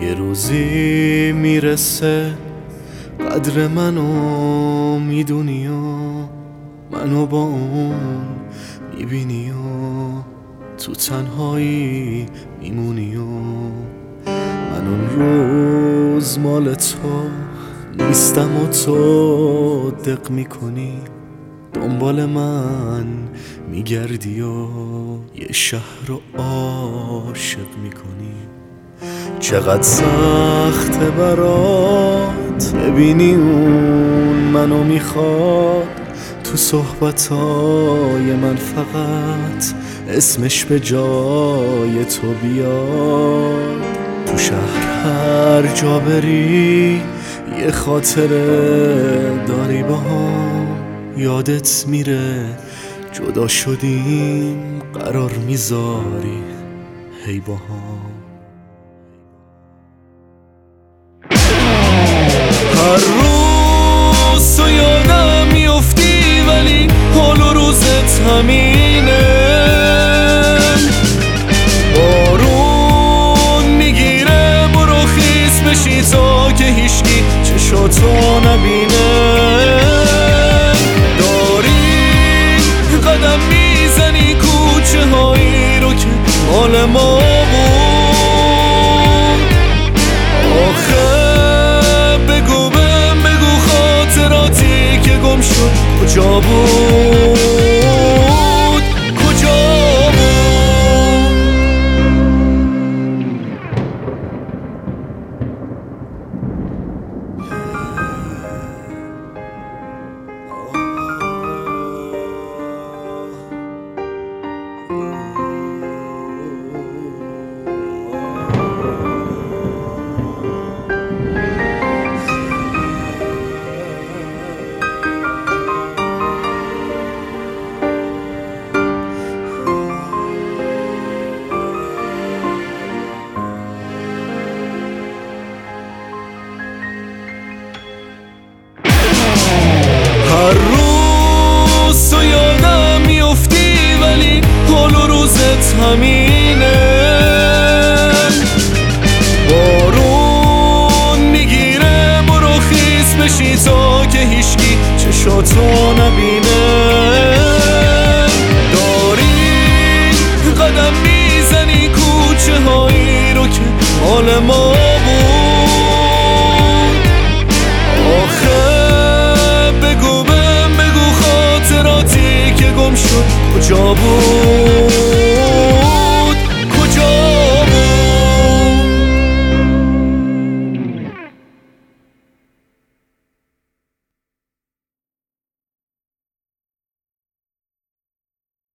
یه روزی میرسه قدر منو میدونی و منو با اون میبینی و تو تنهایی میمونی و من اون روز مال تو نیستم و تو دق میکنی دنبال من میگردی و یه شهر رو عاشق میکنی. چقدر سخته برات ببینی اون منو میخواد تو صحبتای من فقط اسمش به جای تو بیاد. تو شهر هر جا بری یه خاطره داری با هم یادت میره جدا شدیم قرار میذاری هی با هم. هر روز تو یادم میافتی ولی حال و روزت همینه. بارون میگیره برو خیس بشی تا که هیچکی چشاتو نبینه. داری قدم میزنی کوچه هایی رو که مال ما بود. آخه بگو خاطراتی که گم شد کجا بود کجا بود. هر روز تو یادم میافتی ولی حال و روزت همینه. بارون میگیره برو خیس بشی تا که هیچکی چشاتو نبینه. داری قدم میزنی کوچه هایی رو که مال ما بود. آخه بگو خاطراتی که گم شد کجا بود.